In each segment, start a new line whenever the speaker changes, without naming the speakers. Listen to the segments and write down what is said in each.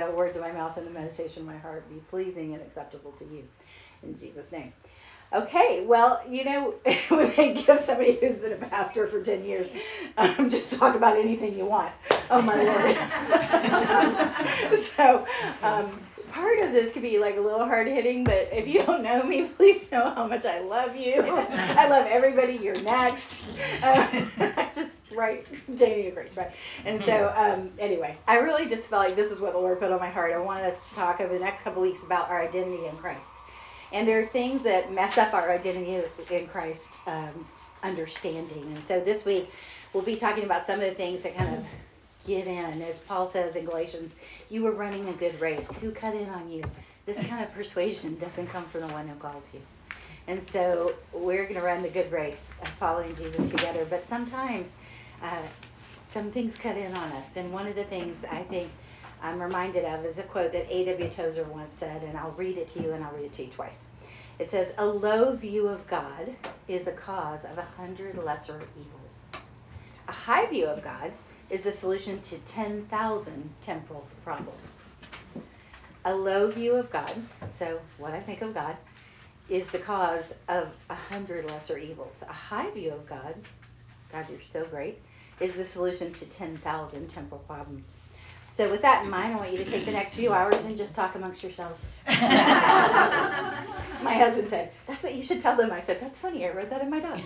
the words of my mouth and the meditation of my heart be pleasing and acceptable to you. In Jesus' name. Okay, well, when they give somebody who's been a pastor for 10 years, just talk about anything you want. Oh, my Lord. So, part of this could be like a little hard-hitting, but if you don't know me, please know how much I love you. I love everybody. You're next. Right, Janie agrees, right? And so, anyway, I really just felt like this is what the Lord put on my heart. I wanted us to talk over the next couple weeks about our identity in Christ. And there are things that mess up our identity in Christ understanding. And so this week, we'll be talking about some of the things that kind of get in. As Paul says in Galatians, you were running a good race. Who cut in on you? This kind of persuasion doesn't come from the one who calls you. And so we're going to run the good race of following Jesus together. But sometimes some things cut in on us. And one of the things I think I'm reminded of is a quote that A.W. Tozer once said, and I'll read it to you, and I'll read it to you twice. It says, a low view of God is a cause of 100 lesser evils. A high view of God is a solution to 10,000 temporal problems. A low view of God, so what I think of God, is the cause of 100 lesser evils. A high view of God, God, you're so great, is the solution to 10,000 temporal problems. So with that in mind, I want you to take the next few hours and just talk amongst yourselves. My husband said, that's what you should tell them. I said, that's funny. I wrote that in my diary.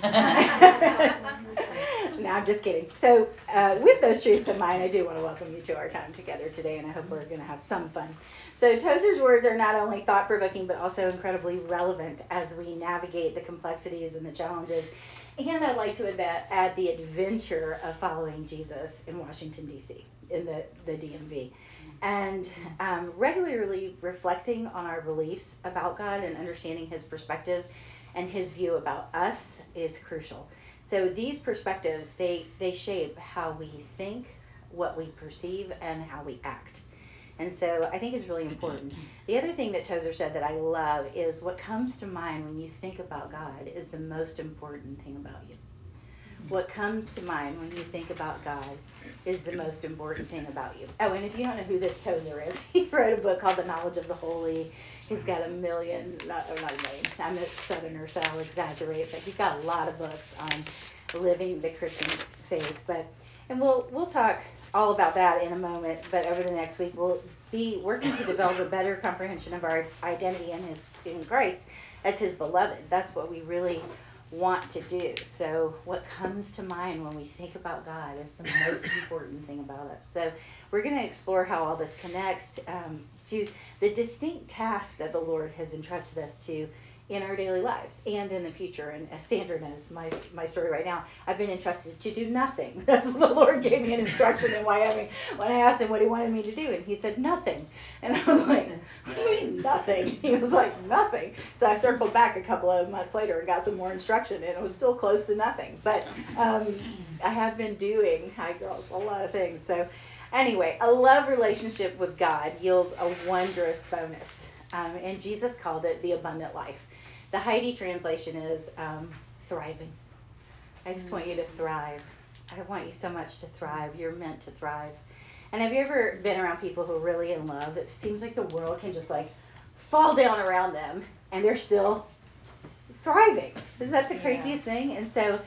No, I'm just kidding. So with those truths in mind, I do want to welcome you to our time together today, and I hope we're going to have some fun. So Tozer's words are not only thought-provoking, but also incredibly relevant as we navigate the complexities and the challenges. And I'd like to add the adventure of following Jesus in Washington, D.C., in the DMV. And regularly reflecting on our beliefs about God and understanding his perspective and his view about us is crucial. So these perspectives, they shape how we think, what we perceive, and how we act. And so I think it's really important. The other thing that Tozer said that I love is what comes to mind when you think about God is the most important thing about you. What comes to mind when you think about God is the most important thing about you. Oh, and if you don't know who this Tozer is, he wrote a book called The Knowledge of the Holy. He's got not a million, I'm a Southerner, so I'll exaggerate, but he's got a lot of books on living the Christian faith. And we'll talk all about that in a moment, but over the next week we'll be working to develop a better comprehension of our identity in Christ as his beloved. That's what we really want to do. So what comes to mind when we think about God is the most important thing about us. So we're going to explore how all this connects to the distinct tasks that the Lord has entrusted us to in our daily lives and in the future. And as Sandra knows, my story right now, I've been entrusted to do nothing. That's what the Lord gave me an instruction in Wyoming when I asked him what he wanted me to do, and he said nothing. And I was like, what do you mean nothing? He was like, nothing. So I circled back a couple of months later and got some more instruction, and it was still close to nothing. But I have been doing, hi girls, a lot of things. So anyway, a love relationship with God yields a wondrous bonus. And Jesus called it the abundant life. The Heidi translation is thriving. I just want you to thrive. I want you so much to thrive. You're meant to thrive. And have you ever been around people who are really in love? It seems like the world can just like fall down around them and they're still thriving. Isn't that the craziest thing? And so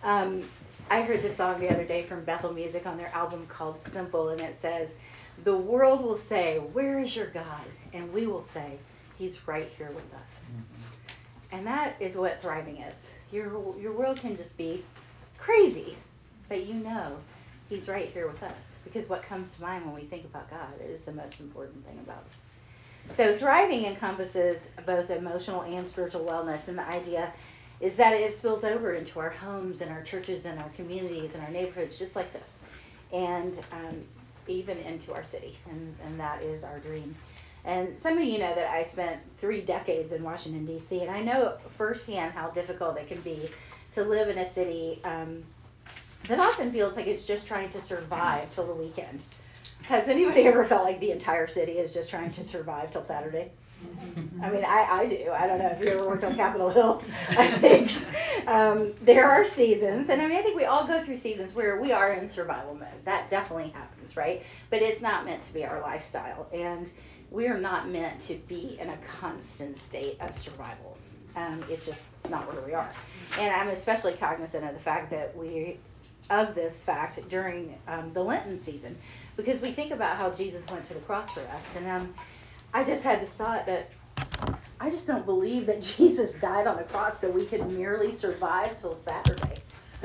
I heard this song the other day from Bethel Music on their album called Simple, and it says, the world will say, where is your God? And we will say, he's right here with us. And that is what thriving is. Your world can just be crazy, but you know he's right here with us. Because what comes to mind when we think about God is the most important thing about us. So thriving encompasses both emotional and spiritual wellness. And the idea is that it spills over into our homes and our churches and our communities and our neighborhoods just like this. And even into our city. And that is our dream. And some of you know that I spent 3 decades in Washington, D.C., and I know firsthand how difficult it can be to live in a city that often feels like it's just trying to survive till the weekend. Has anybody ever felt like the entire city is just trying to survive till Saturday? I mean, I do. I don't know if you ever worked on Capitol Hill. I think there are seasons, and I mean, I think we all go through seasons where we are in survival mode. That definitely happens, right? But it's not meant to be our lifestyle, and we are not meant to be in a constant state of survival. It's just not where we are. And I'm especially cognizant of the fact that this fact during the Lenten season, because we think about how Jesus went to the cross for us, and I just had this thought that I just don't believe that Jesus died on the cross so we could merely survive till Saturday.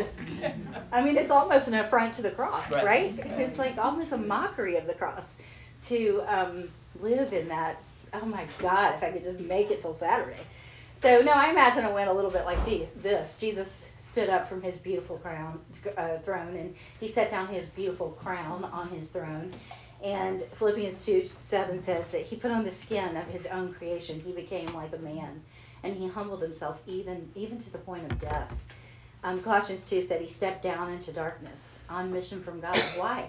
I mean, it's almost an affront to the cross, right? It's like almost a mockery of the cross to live in that, oh my God, if I could just make it till Saturday. So, no, I imagine it went a little bit like this. Jesus stood up from his beautiful throne, and he set down his beautiful crown on his throne. And Philippians 2:7 says that he put on the skin of his own creation. He became like a man, and he humbled himself even to the point of death. Colossians 2 said he stepped down into darkness on mission from God. Why?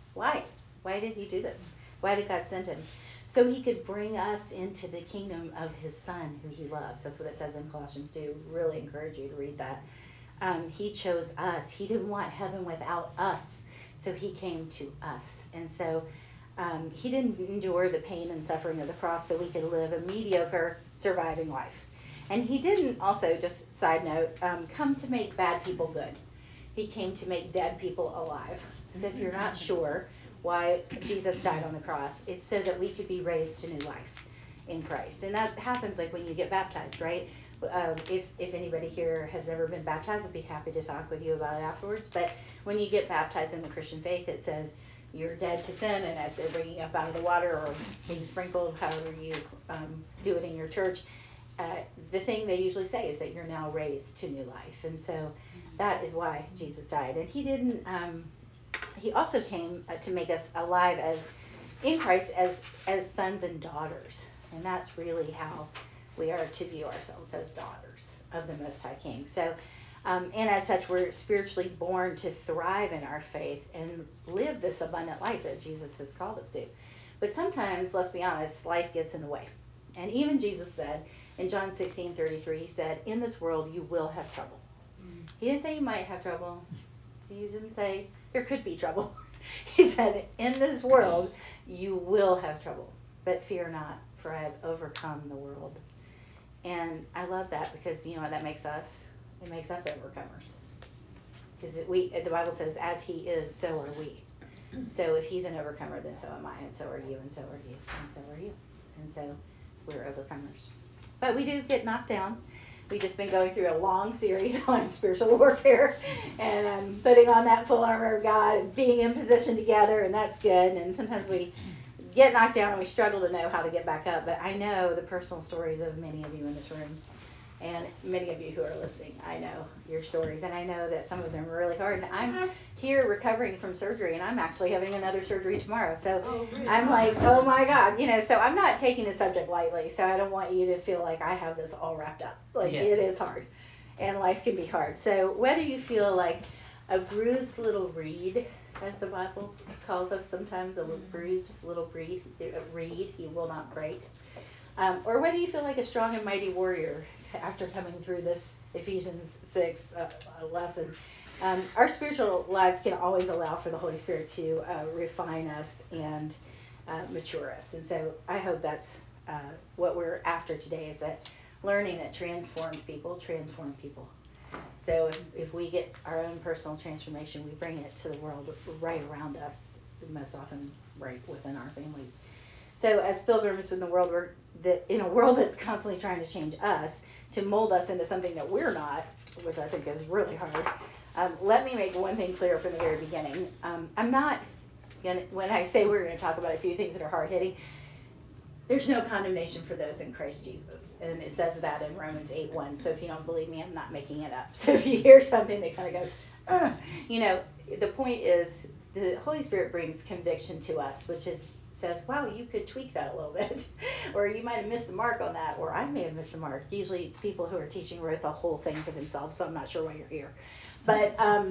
Why did he do this? Why did God send him? So he could bring us into the kingdom of his Son, who he loves. That's what it says in Colossians 2. Really encourage you to read that. He chose us. He didn't want heaven without us. So he came to us. And so he didn't endure the pain and suffering of the cross so we could live a mediocre, surviving life. And he didn't also, just side note, come to make bad people good. He came to make dead people alive. So if you're not sure why Jesus died on the cross, it's so that we could be raised to new life in Christ. And that happens like when you get baptized, right? If anybody here has never been baptized, I'd be happy to talk with you about it afterwards. But when you get baptized in the Christian faith, it says you're dead to sin, and as they're bringing you up out of the water or being sprinkled, however you do it in your church, the thing they usually say is that you're now raised to new life. And so that is why Jesus died. And he didn't. He also came to make us alive in Christ as sons and daughters, and that's really how we are to view ourselves, as daughters of the Most High King. So, and as such, we're spiritually born to thrive in our faith and live this abundant life that Jesus has called us to. But sometimes, let's be honest, life gets in the way. And even Jesus said in John 16:33, he said, "In this world you will have trouble." He didn't say you might have trouble. He didn't say there could be trouble. He said, "In this world you will have trouble, but fear not, for I have overcome the world." And I love that because you know what that makes us? It makes us overcomers. Because the Bible says, as he is, so are we. So if he's an overcomer, then so am I, and so are you, and so are you, and so are you. And so we're overcomers. But we do get knocked down. We've just been going through a long series on spiritual warfare and putting on that full armor of God and being in position together, and that's good. And sometimes we get knocked down and we struggle to know how to get back up. But I know the personal stories of many of you in this room and many of you who are listening. I know your stories, and I know that some of them are really hard. And I'm here recovering from surgery, and I'm actually having another surgery tomorrow. So I'm like, oh my God, so I'm not taking the subject lightly. So I don't want you to feel like I have this all wrapped up. It is hard, and life can be hard. So whether you feel like a bruised little reed, as the Bible calls us sometimes, a bruised little reed, he will not break. Or whether you feel like a strong and mighty warrior after coming through this Ephesians 6 lesson. Our spiritual lives can always allow for the Holy Spirit to refine us and mature us. And so I hope that's what we're after today, is that learning that transformed people transform people. So if we get our own personal transformation, we bring it to the world right around us, most often right within our families. So as pilgrims in the world, in a world that's constantly trying to change us, to mold us into something that we're not, which I think is really hard. Let me make one thing clear from the very beginning. I'm not when I say we're going to talk about a few things that are hard-hitting, there's no condemnation for those in Christ Jesus. And it says that in Romans 8:1. So if you don't believe me, I'm not making it up. So if you hear something that kind of goes, the point is the Holy Spirit brings conviction to us, which says, wow, you could tweak that a little bit. Or you might have missed the mark on that, or I may have missed the mark. Usually people who are teaching wrote the whole thing for themselves, so I'm not sure why you're here. But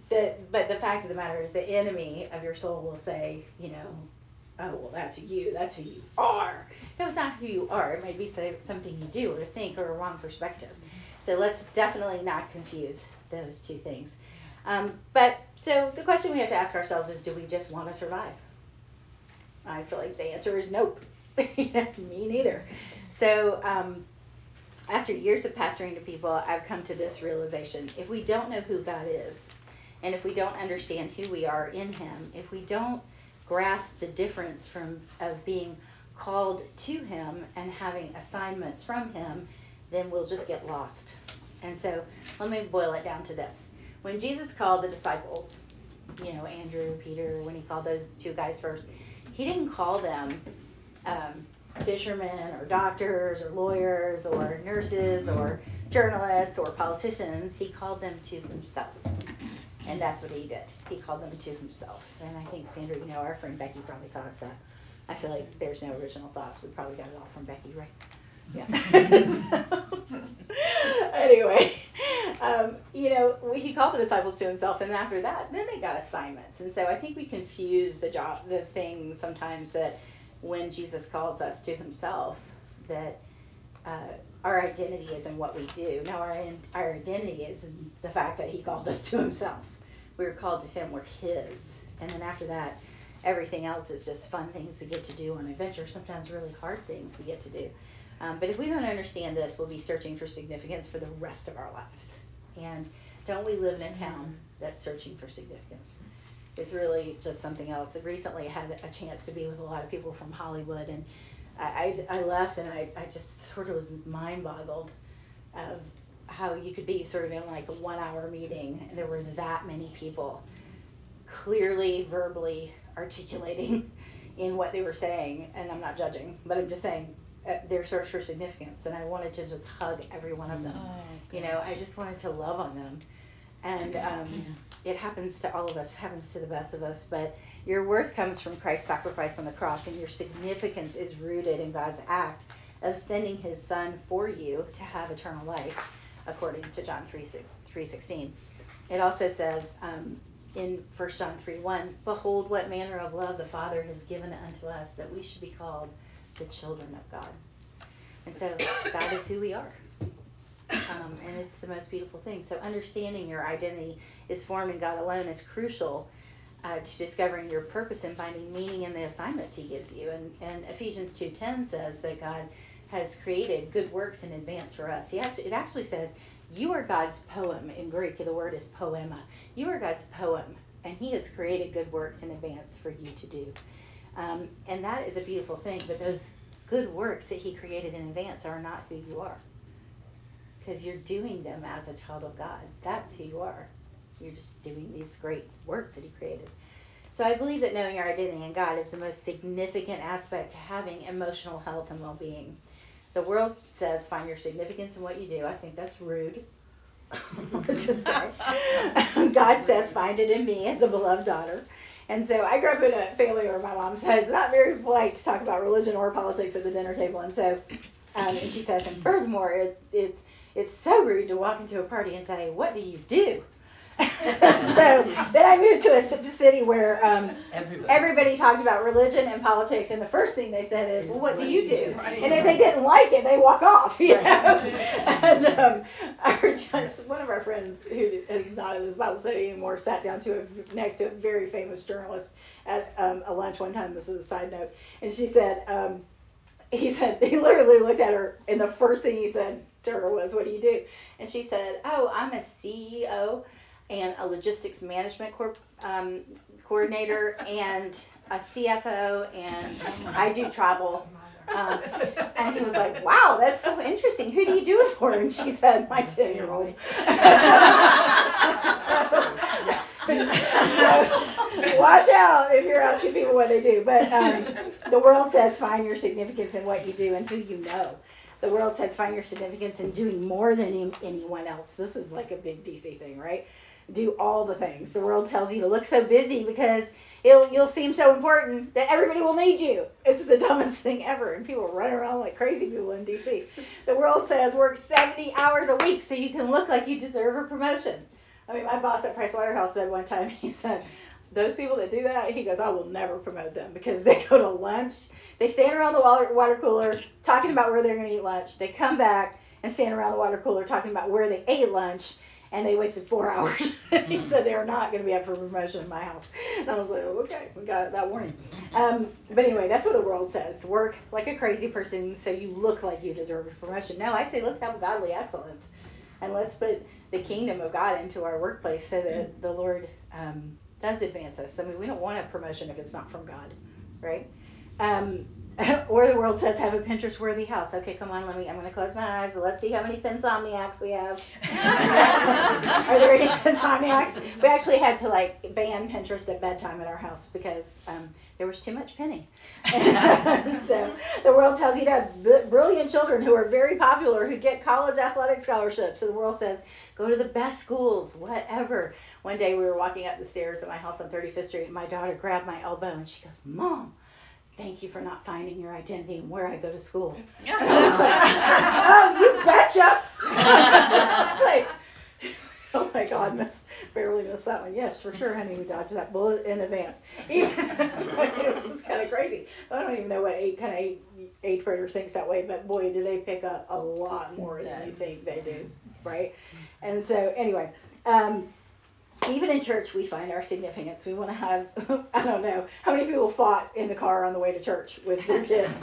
But the fact of the matter is, the enemy of your soul will say, oh, well, that's you. That's who you are. No, it's not who you are. It may be something you do or think or a wrong perspective. So let's definitely not confuse those two things. So the question we have to ask ourselves is, do we just want to survive? I feel like the answer is nope. Me neither. So after years of pastoring to people, I've come to this realization. If we don't know who God is, and if we don't understand who we are in him, if we don't grasp the difference of being called to him and having assignments from him, then we'll just get lost. And so let me boil it down to this. When Jesus called the disciples, Andrew, Peter, when he called those two guys first, he didn't call them fishermen or doctors or lawyers or nurses or journalists or politicians. He called them to himself. And that's what he did. He called them to himself. And I think, Sandra, our friend Becky probably taught us that. I feel like there's no original thoughts. We probably got it all from Becky, right? Yeah. Anyway, he called the disciples to himself, and after that, then they got assignments. And so I think we confuse the things sometimes that when Jesus calls us to himself, that our identity is in what we do. No, our identity is in the fact that he called us to himself. We were called to him. We're his. And then after that, everything else is just fun things we get to do on adventure, sometimes really hard things we get to do. But if we don't understand this, we'll be searching for significance for the rest of our lives. And don't we live in a town that's searching for significance? It's really just something else. Recently I had a chance to be with a lot of people from Hollywood, and I left and I just sort of was mind-boggled of how you could be sort of in like a 1-hour meeting, and there were that many people clearly, verbally articulating in what they were saying. And I'm not judging, but I'm just saying their search for significance. And I wanted to just hug every one of them. I just wanted to love on them. And it happens to all of us, happens to the best of us. But your worth comes from Christ's sacrifice on the cross, and your significance is rooted in God's act of sending his son for you to have eternal life, according to John 3:16. It also says in 1 John 3:1, behold what manner of love the Father has given unto us, that we should be called the children of God. And so that is who we are. And it's the most beautiful thing. So understanding your identity is formed in God alone is crucial to discovering your purpose and finding meaning in the assignments he gives you. And Ephesians 2:10 says that God has created good works in advance for us. It actually says, you are God's poem. In Greek, the word is poema. You are God's poem, and he has created good works in advance for you to do. And that is a beautiful thing, but those good works that he created in advance are not who you are, because you're doing them as a child of God. That's who you are. You're just doing these great works that he created. So I believe that knowing our identity in God is the most significant aspect to having emotional health and well-being. The world says find your significance in what you do. I think that's rude. Let's just say. God says find it in me as a beloved daughter. And so I grew up in a family where my mom said it's not very polite to talk about religion or politics at the dinner table. And so, and she says, and furthermore, it's so rude to walk into a party and say, what do you do? So then I moved to a city where everybody talked about religion and politics, and the first thing they said is, well, what do you do? And if they didn't like it, they walk off, know. And one of our friends who is not in this Bible study anymore sat down next to a very famous journalist at a lunch one time. This is a side note. And she said, he literally looked at her, and the first thing he said to her was, what do you do? And she said, oh, I'm a CEO and a logistics management coordinator and a CFO, and I do travel. And he was like, wow, that's so interesting. Who do you do it for? And she said, my 10-year-old. So, watch out if you're asking people what they do. But the world says find your significance in what you do and who you know. The world says find your significance in doing more than anyone else. This is like a big DC thing, right? Do all the things. The world tells you to look so busy because you'll seem so important that everybody will need you. It's the dumbest thing ever, and people run around like crazy people in DC. The world says work 70 hours a week so you can look like you deserve a promotion. I mean, my boss at Price Waterhouse said one time, he said, those people that do that, he goes, I will never promote them because they go to lunch. They stand around the water cooler talking about where they're going to eat lunch. They come back and stand around the water cooler talking about where they ate lunch, and they wasted 4 hours. He said they are not going to be up for promotion in my house. And I was like, oh, okay, we got that warning. But anyway, that's what the world says. Work like a crazy person so you look like you deserve a promotion. No, I say let's have godly excellence. And let's put the kingdom of God into our workplace so that the Lord does advance us. I mean, we don't want a promotion if it's not from God, right? Or the world says have a Pinterest-worthy house. Okay, come on, I'm going to close my eyes, but let's see how many Pinsomniacs we have. Are there any Pinsomniacs? We actually had to ban Pinterest at bedtime at our house because there was too much pinning. So the world tells you to have brilliant children who are very popular, who get college athletic scholarships. So the world says go to the best schools, whatever. One day we were walking up the stairs at my house on 35th Street, and my daughter grabbed my elbow and she goes, Mom, thank you for not finding your identity and where I go to school. And I was like, oh, you betcha. I was like, oh my God, barely missed that one. Yes, for sure, honey, we dodged that bullet in advance. It was just kind of crazy. I don't even know what eighth grader thinks that way, but boy, do they pick up a lot more than you think they do, right? And so anyway, even in church, we find our significance. We want to have, I don't know, how many people fought in the car on the way to church with their kids?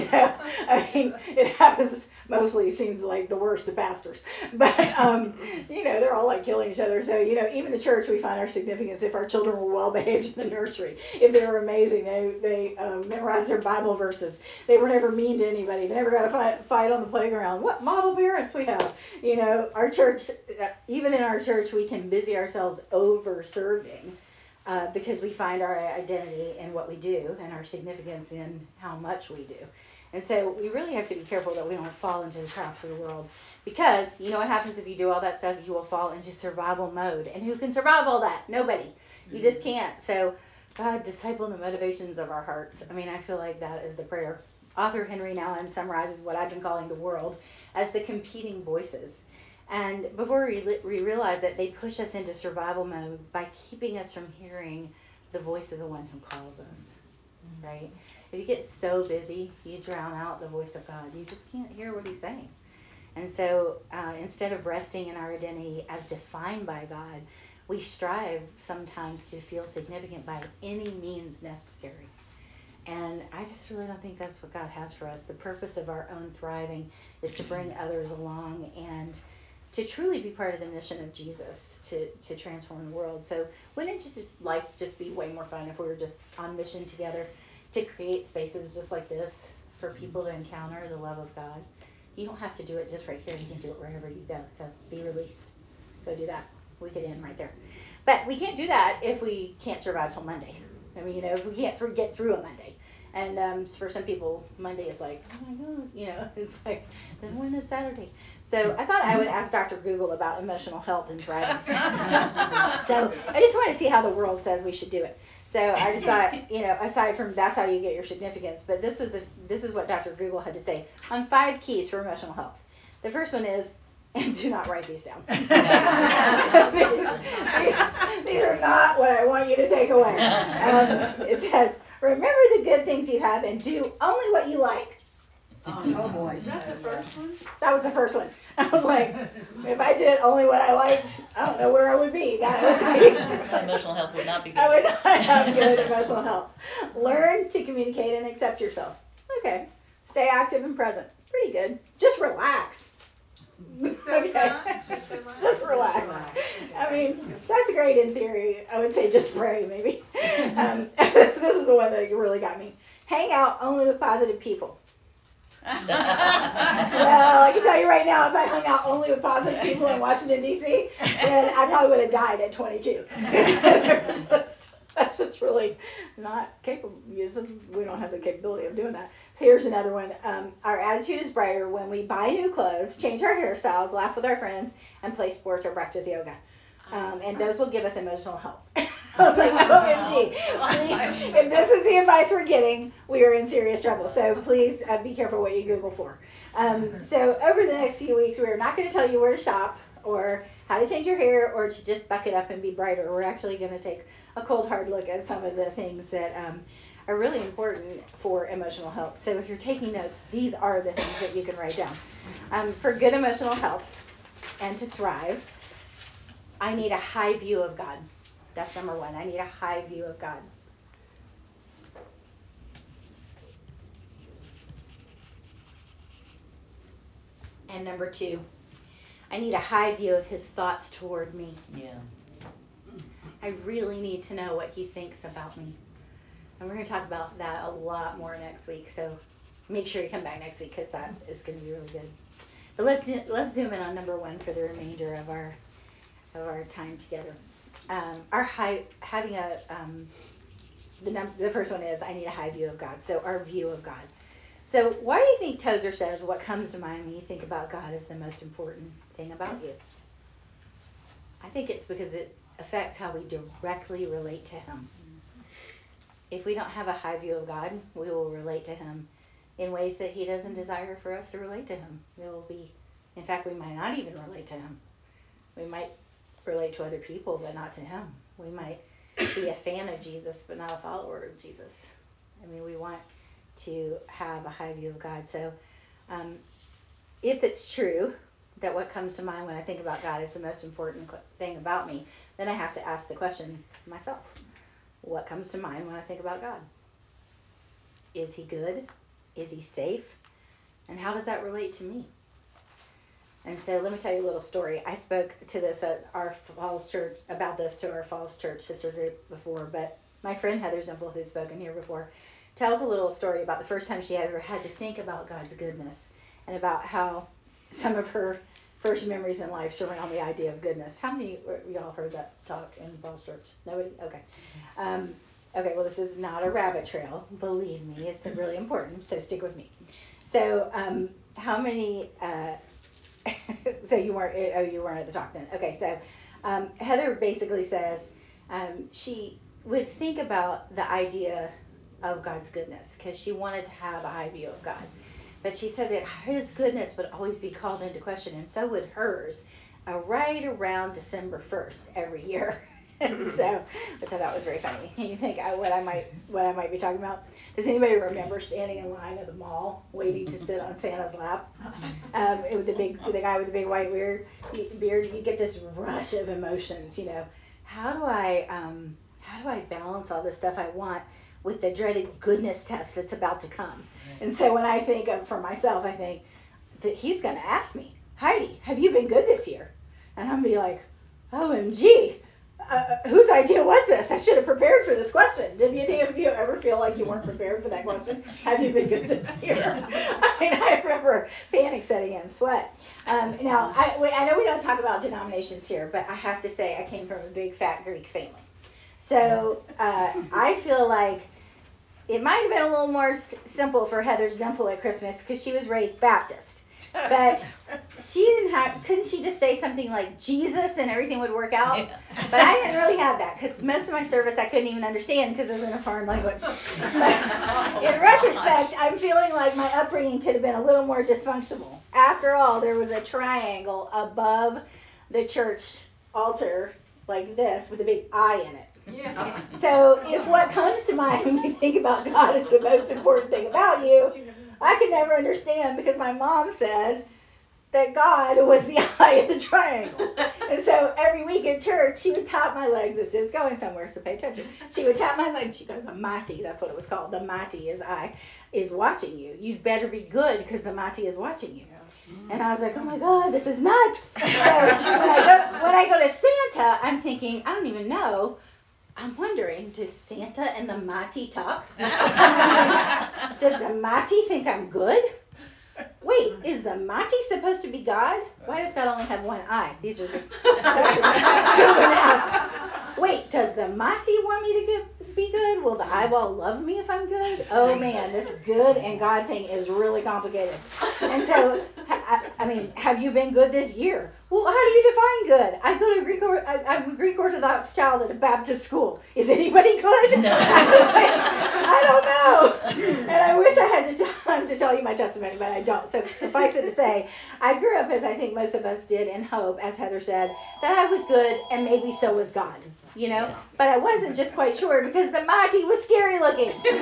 I mean, it happens mostly, it seems like the worst of pastors. But, they're all killing each other. So, even the church, we find our significance if our children were well behaved in the nursery. If they were amazing, they memorized their Bible verses. They were never mean to anybody. They never got a fight on the playground. What model parents we have. Our church, even in our church, we can busy ourselves over serving because we find our identity in what we do and our significance in how much we do. And so we really have to be careful that we don't fall into the traps of the world, because you know what happens if you do all that stuff? You will fall into survival mode. And who can survive all that? Nobody. You just can't. So God, disciple the motivations of our hearts. I mean, I feel like that is the prayer. Author Henry Nouwen summarizes what I've been calling the world as the competing voices. And before we realize it, they push us into survival mode by keeping us from hearing the voice of the one who calls us, right? If you get so busy, you drown out the voice of God. You just can't hear what he's saying. And so instead of resting in our identity as defined by God, we strive sometimes to feel significant by any means necessary. And I just really don't think that's what God has for us. The purpose of our own thriving is to bring others along and to truly be part of the mission of Jesus to transform the world. So wouldn't life just be way more fun if we were just on mission together to create spaces just like this for people to encounter the love of God? You don't have to do it just right here. You can do it wherever you go. So be released. Go do that. We could end right there. But we can't do that if we can't survive till Monday. I mean, if we can't get through a Monday. And for some people, Monday is like, oh my God, it's like, then when is Saturday? So I thought I would ask Dr. Google about emotional health and thriving. So I just want to see how the world says we should do it. So I just thought, aside from that's how you get your significance, but this is what Dr. Google had to say on 5 keys for emotional health. The first one is, and do not write these down. these are not what I want you to take away. It says, remember the good things you have and do only what you like.
Oh boy. Is that the first one?
That was the first one. I was like, if I did only what I liked, I don't know where I would be.
Emotional health would not be good.
I would not have good emotional health. Learn to communicate and accept yourself. Okay. Stay active and present. Pretty good. Just relax. Okay. Just relax. I mean, that's great in theory. I would say just pray, maybe. This is the one that really got me. Hang out only with positive people. Well, I can tell you right now, if I hung out only with positive people in Washington, D.C., then I probably would have died at 22. That's just really not capable. We don't have the capability of doing that. So here's another one. Our attitude is brighter when we buy new clothes, change our hairstyles, laugh with our friends, and play sports or practice yoga. And those will give us emotional health. I was like, OMG. If this is the advice we're getting, we are in serious trouble. So please be careful what you Google for. So over the next few weeks, we're not going to tell you where to shop or how to change your hair or to just buck it up and be brighter. We're actually going to take a cold hard look at some of the things that are really important for emotional health. So if you're taking notes, these are the things that you can write down. For good emotional health and to thrive, I need a high view of God. That's number one. I need a high view of God. And number two, I need a high view of his thoughts toward me.
Yeah.
I really need to know what he thinks about me. And we're going to talk about that a lot more next week. So make sure you come back next week because that is going to be really good. But let's zoom in on number one for the remainder of our time together. The first one is I need a high view of God. So our view of God. So why do you think Tozer says what comes to mind when you think about God is the most important thing about you? I think it's because it affects how we directly relate to him. If we don't have a high view of God, we will relate to him in ways that he doesn't desire for us to relate to him. In fact, we might not even relate to him. We might relate to other people, but not to him. We might be a fan of Jesus, but not a follower of Jesus. We want to have a high view of God. So if it's true that what comes to mind when I think about God is the most important thing about me, then I have to ask the question myself. What comes to mind when I think about God? Is he good? Is he safe? And how does that relate to me? And so let me tell you a little story. I spoke to this at our Falls Church, about this to our Falls Church sister group before, but my friend Heather Zimple, who's spoken here before, tells a little story about the first time she ever had to think about God's goodness and about how some of her first memories in life surround the idea of goodness. How many of y'all heard that talk in Falls Church? Nobody? Okay. Okay, well, this is not a rabbit trail. Believe me, it's really important, so stick with me. So how many... so you weren't at the talk then. Okay, so Heather basically says she would think about the idea of God's goodness because she wanted to have a high view of God. But she said that his goodness would always be called into question, and so would hers, right around December 1st every year. And so, which I thought was very funny. You think what I might be talking about? Does anybody remember standing in line at the mall waiting to sit on Santa's lap? The guy with the big white beard. You get this rush of emotions. How do I balance all this stuff I want with the dreaded goodness test that's about to come? And so when I think for myself, I think that he's going to ask me, Heidi, have you been good this year? And I'm going to be like, OMG. Whose idea was this? I should have prepared for this question. Did any of you ever feel like you weren't prepared for that question? Have you been good this year? I remember panic setting in, sweat. Now, I know we don't talk about denominations here, but I have to say I came from a big fat Greek family. So I feel like it might have been a little more simple for Heather Zimple at Christmas because she was raised Baptist. But couldn't she just say something like Jesus and everything would work out? Yeah. But I didn't really have that because most of my service I couldn't even understand because it was in a foreign language. But in retrospect, I'm feeling like my upbringing could have been a little more dysfunctional. After all, there was a triangle above the church altar like this with a big I in it. Yeah. So if what comes to mind when you think about God is the most important thing about you, I could never understand because my mom said that God was the eye of the triangle. And so every week at church, she would tap my leg. This is going somewhere, so pay attention. She would tap my leg. She goes, the Mati, that's what it was called. The Mati is watching you. You'd better be good because the Mati is watching you. And I was like, oh my God, this is nuts. So when I go to Santa, I'm thinking, I don't even know. I'm wondering, does Santa and the Mati talk? Does the Mati think I'm good? Wait, is the Mati supposed to be God? Why does God only have one eye? These are the questions children ask. Wait, does the Mati want me to be good? Will the eyeball love me if I'm good? Oh man, this good and God thing is really complicated. And so, have you been good this year? Well, how do you define good? I go to I'm a Greek Orthodox child at a Baptist school. Is anybody good? No. I don't know. And I wish I had the time time to tell you my testimony, but I don't. So suffice it to say, I grew up, as I think most of us did, in hope, as Heather said, that I was good and maybe so was God, you know?
Yeah.
But I wasn't just quite sure because the Mighty was scary looking. So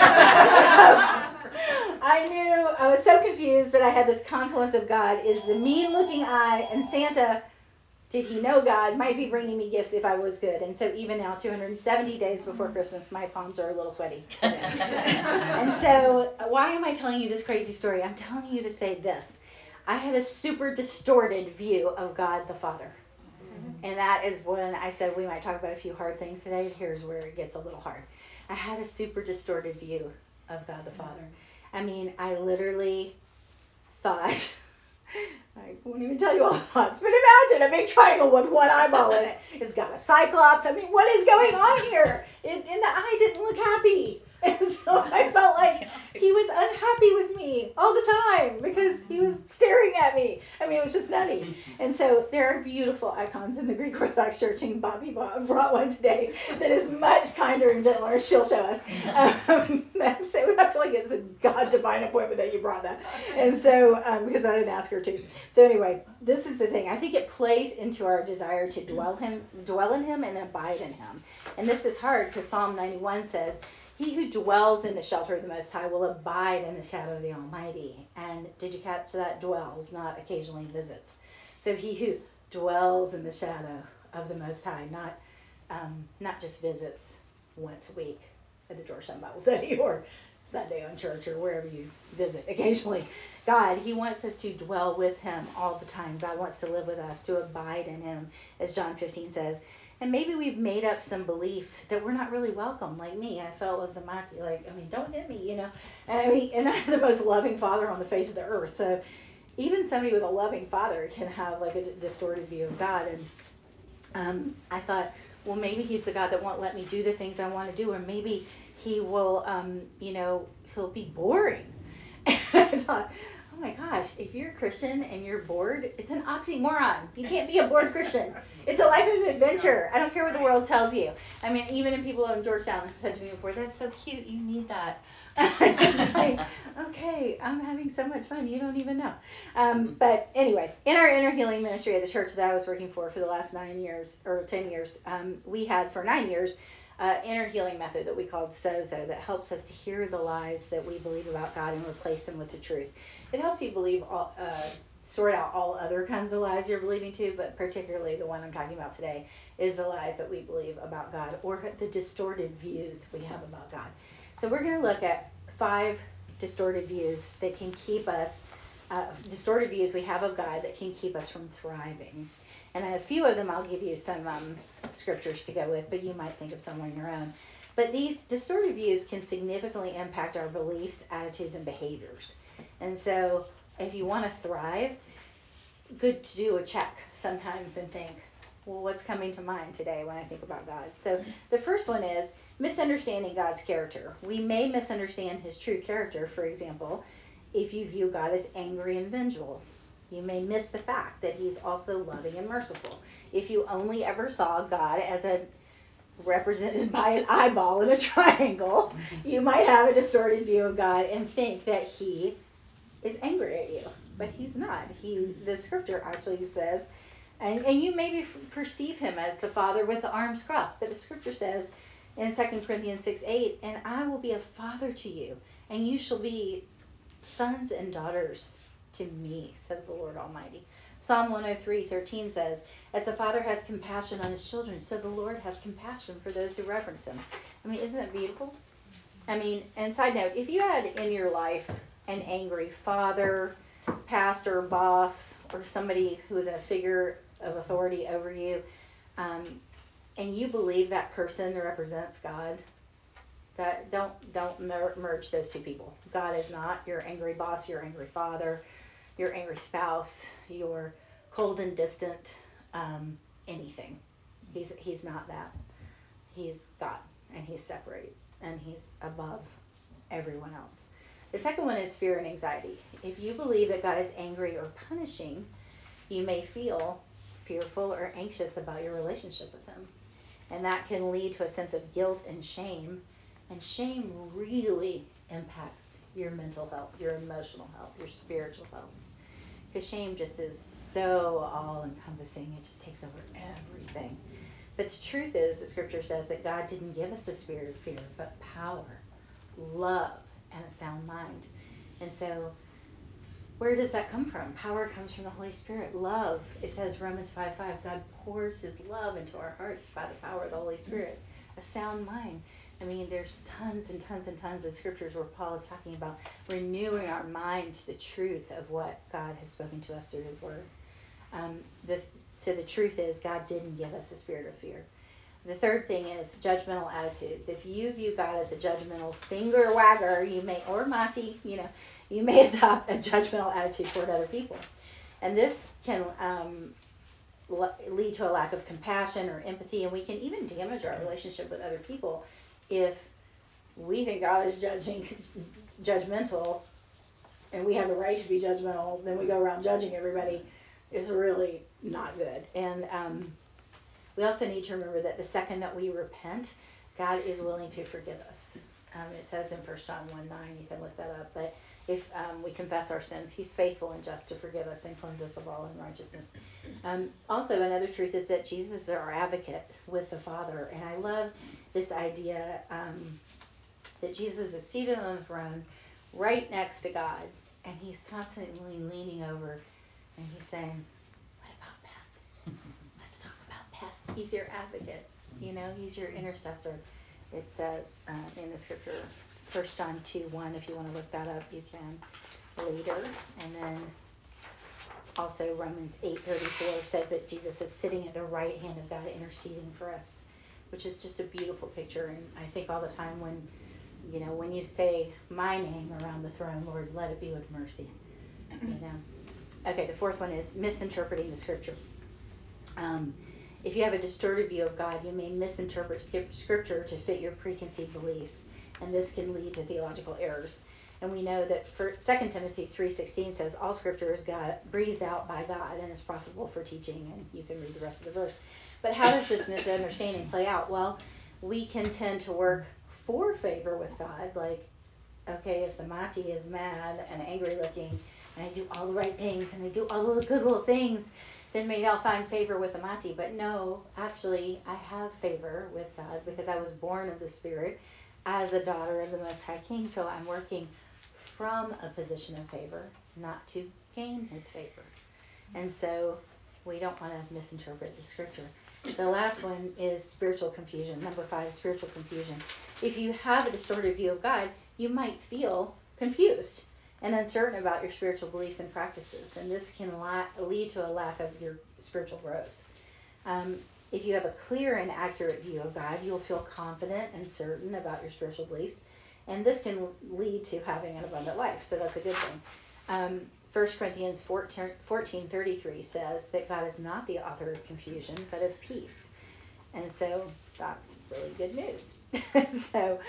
I knew, I was so confused that I had this confluence of God is the mean looking eye, and Santa, did he know God, might be bringing me gifts if I was good. And so even now, 270 days before Christmas, my palms are a little sweaty. And so why am I telling you this crazy story? I'm telling you to say this. I had a super distorted view of God the Father. And that is when I said we might talk about a few hard things today. Here's where it gets a little hard. I had a super distorted view of God the Father. I mean, I literally thought... I won't even tell you all the thoughts, but imagine a big triangle with one eyeball in it. It's got a cyclops. I mean, what is going on here? And the eye didn't look happy. And so I felt like he was unhappy with me all the time because he was staring at me. I mean, it was just nutty. And so there are beautiful icons in the Greek Orthodox Church, and Bobby brought one today that is much kinder and gentler. She'll show us. So I feel like it's a God divine appointment that you brought that. And so, because I didn't ask her to. So anyway, this is the thing. I think it plays into our desire to dwell in him and abide in him. And this is hard because Psalm 91 says, he who dwells in the shelter of the Most High will abide in the shadow of the Almighty. And did you catch that? Dwells, not occasionally visits. So he who dwells in the shadow of the Most High, not just visits once a week at the Georgetown Bible Study or Sunday on church or wherever you visit occasionally. God, he wants us to dwell with him all the time. God wants to live with us, to abide in him, as John 15 says. And maybe we've made up some beliefs that we're not really welcome. Like me, I felt with the Mighty, don't hit me, you know. And I'm the most loving father on the face of the earth. So even somebody with a loving father can have like a distorted view of God. And I thought, well, maybe he's the God that won't let me do the things I want to do. Or maybe he will, he'll be boring. And I thought, oh my gosh, if you're a Christian and you're bored, it's an oxymoron. You can't be a bored Christian. It's a life of adventure. I don't care what the world tells you. I mean, even if people in Georgetown have said to me before, that's so cute, you need that. It's like, okay, I'm having so much fun, you don't even know. But anyway, in our inner healing ministry at the church that I was working for the last 9 years, or 10 years, we had for 9 years, inner healing method that we called Sozo that helps us to hear the lies that we believe about God and replace them with the truth. It helps you sort out all other kinds of lies you're believing too, but particularly the one I'm talking about today is the lies that we believe about God or the distorted views we have about God. So we're going to look at 5 distorted views that can keep us, distorted views we have of God that can keep us from thriving. And a few of them I'll give you some scriptures to go with, but you might think of some on your own. But these distorted views can significantly impact our beliefs, attitudes, and behaviors. And so if you want to thrive, it's good to do a check sometimes and think, well, what's coming to mind today when I think about God? So the first one is misunderstanding God's character. We may misunderstand his true character, for example, if you view God as angry and vengeful. You may miss the fact that he's also loving and merciful. If you only ever saw God as represented by an eyeball in a triangle, you might have a distorted view of God and think that he is angry at you, but he's not. The scripture actually says, and you maybe perceive him as the father with the arms crossed, but the scripture says in 2 Corinthians 6:8, and I will be a father to you, and you shall be sons and daughters to me, says the Lord Almighty. Psalm 103:13 says, as the father has compassion on his children, so the Lord has compassion for those who reverence him. I mean, isn't it beautiful? I mean, and side note, if you had in your life an angry father, pastor, boss, or somebody who is a figure of authority over you, and you believe that person represents God, that don't merge those two people. God is not your angry boss, your angry father, your angry spouse, your cold and distant anything. He's not that. He's God, and he's separate, and he's above everyone else. The second one is fear and anxiety. If you believe that God is angry or punishing, you may feel fearful or anxious about your relationship with him. And that can lead to a sense of guilt and shame. And shame really impacts your mental health, your emotional health, your spiritual health. Because shame just is so all-encompassing. It just takes over everything. But the truth is, the scripture says that God didn't give us a spirit of fear, but power, love, and a sound mind. And so, where does that come from? Power comes from the Holy Spirit. Love, it says Romans 5:5, God pours his love into our hearts by the power of the Holy Spirit. A sound mind. I mean, there's tons and tons and tons of scriptures where Paul is talking about renewing our mind to the truth of what God has spoken to us through his word. So the truth is, God didn't give us a spirit of fear. The third thing is judgmental attitudes. If you view God as a judgmental finger wagger, you may, or Mati, you may adopt a judgmental attitude toward other people. And this can lead to a lack of compassion or empathy, and we can even damage our relationship with other people if we think God is judgmental, and we have the right to be judgmental, then we go around judging everybody. It's really not good. And we also need to remember that the second that we repent, God is willing to forgive us. It says in 1 John 1:9, you can look that up, but if we confess our sins, he's faithful and just to forgive us and cleanse us of all unrighteousness. Also, another truth is that Jesus is our advocate with the Father. And I love this idea that Jesus is seated on the throne right next to God, and he's constantly leaning over, and he's saying, what about Beth? Let's talk about Beth. He's your advocate. He's your intercessor. It says in the scripture, 1 John 2:1, if you want to look that up, you can later. And then also Romans 8:34 says that Jesus is sitting at the right hand of God interceding for us, which is just a beautiful picture. And I think all the time when you say my name around the throne, Lord, let it be with mercy. Okay, the fourth one is misinterpreting the scripture. If you have a distorted view of God, you may misinterpret scripture to fit your preconceived beliefs, and this can lead to theological errors. And we know that for 2 Timothy 3:16 says, all scripture is breathed out by God and is profitable for teaching, and you can read the rest of the verse. But how does this misunderstanding play out? Well, we can tend to work for favor with God, like, okay, if the Mati is mad and angry looking, and I do all the right things, and I do all the good little things, then maybe I'll find favor with the Mati. But no, actually, I have favor with God because I was born of the Spirit as a daughter of the Most High King. So I'm working from a position of favor, not to gain his favor. And so we don't want to misinterpret the scripture. The last one is spiritual confusion. Number 5, spiritual confusion. If you have a distorted view of God, you might feel confused and uncertain about your spiritual beliefs and practices. And this can lead to a lack of your spiritual growth. If you have a clear and accurate view of God, you'll feel confident and certain about your spiritual beliefs. And this can lead to having an abundant life. So that's a good thing. 1 Corinthians 14:33 says that God is not the author of confusion, but of peace. And so that's really good news. So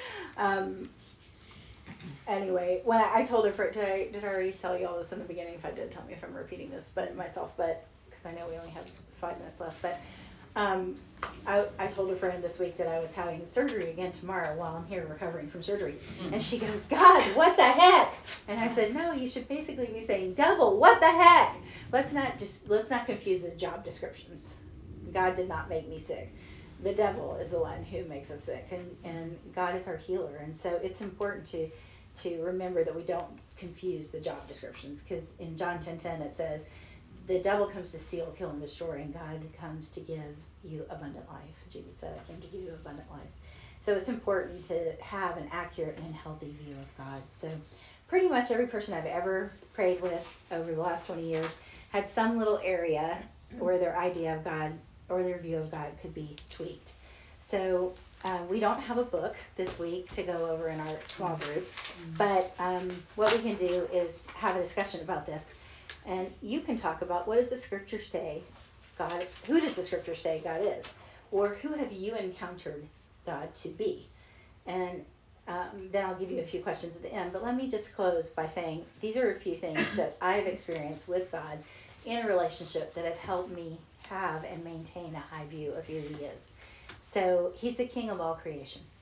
anyway, when I told her, did I already tell you all this in the beginning? If I did, tell me if I'm repeating this, but because I know we only have 5 minutes left, but I told a friend this week that I was having surgery again tomorrow while I'm here recovering from surgery. And she goes, God, what the heck? And I said, no, you should basically be saying, devil, what the heck? Let's not confuse the job descriptions. God did not make me sick. The devil is the one who makes us sick, and God is our healer. And so it's important to remember that we don't confuse the job descriptions, because in John 10:10 it says, the devil comes to steal, kill, and destroy, and God comes to give you abundant life. Jesus said, I came to give you abundant life. So it's important to have an accurate and healthy view of God. So pretty much every person I've ever prayed with over the last 20 years had some little area where their idea of God or their view of God could be tweaked. So we don't have a book this week to go over in our small group, but what we can do is have a discussion about this. And you can talk about, what does the scripture say God, who does the scripture say God is? Or who have you encountered God to be? And then I'll give you a few questions at the end. But let me just close by saying these are a few things that I've experienced with God in a relationship that have helped me have and maintain a high view of who he is. So he's the king of all creation.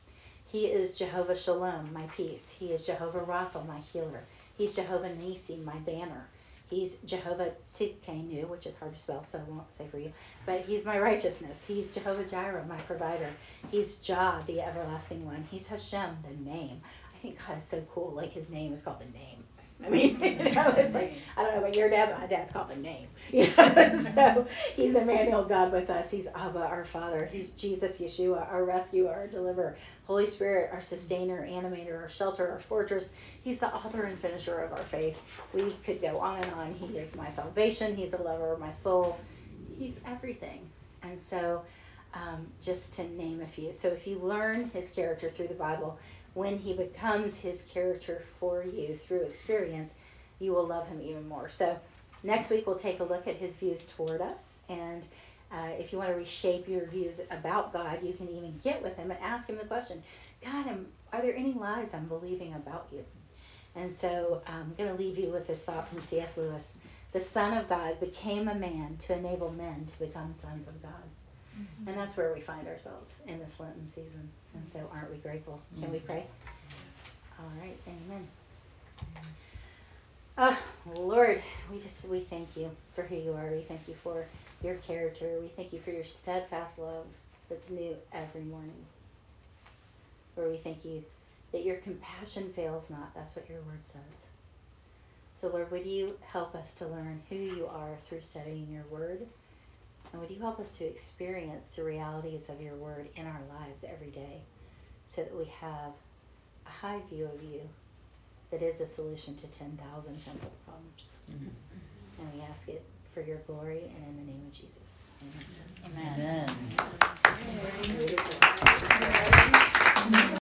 He is Jehovah Shalom, my peace. He is Jehovah Rapha, my healer. He's Jehovah Nisi, my banner. He's Jehovah Tzidkenu, which is hard to spell, so I won't say for you. But he's my righteousness. He's Jehovah Jireh, my provider. He's Jah, the everlasting one. He's Hashem, the name. I think God is so cool. Like, his name is called the name. I mean, it's like, I don't know about your dad, but my dad's called the name. So he's Emmanuel, God with us. He's Abba, our Father. He's Jesus, Yeshua, our rescuer, our deliverer. Holy Spirit, our sustainer, animator, our shelter, our fortress. He's the author and finisher of our faith. We could go on and on. He is my salvation. He's the lover of my soul. He's everything. And so just to name a few. So if you learn his character through the Bible, when he becomes his character for you through experience, you will love him even more. So next week we'll take a look at his views toward us. And if you want to reshape your views about God, you can even get with him and ask him the question, God, are there any lies I'm believing about you? And so I'm going to leave you with this thought from C.S. Lewis. The Son of God became a man to enable men to become sons of God. Mm-hmm. And that's where we find ourselves in this Lenten season. And so aren't we grateful? Can we pray? All right, amen. Lord, we thank you for who you are. We thank you for your character. We thank you for your steadfast love that's new every morning. Lord, we thank you that your compassion fails not. That's what your word says. So Lord, would you help us to learn who you are through studying your word? And would you help us to experience the realities of your word in our lives every day so that we have a high view of you that is a solution to 10,000 temple problems. Mm-hmm. And we ask it for your glory and in the name of Jesus. Amen.
Amen. Amen.